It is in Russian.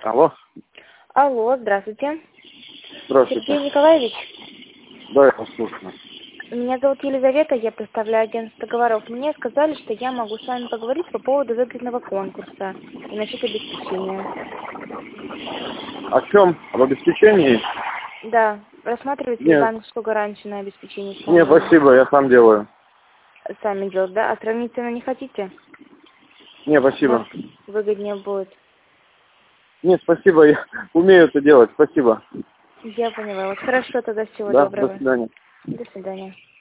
Алло. Алло, здравствуйте. Здравствуйте. Сергей Николаевич, Да, я вас слушаю. меня зовут Елизавета, я представляю агентство договоров. Мне сказали, что я могу с вами поговорить по поводу выгодного конкурса и насчет обеспечения. О чем? Об обеспечении? Да, рассматриваете ли Нет. банковскую гарантию на обеспечение Нет, исполнения? спасибо, я сам делаю. Сами делать, да? А сравнить цену не хотите? Не, спасибо. Может, выгоднее будет. Нет, спасибо, я умею это делать, спасибо. Я поняла. Вот хорошо, тогда всего Да, до доброго. свидания. До свидания.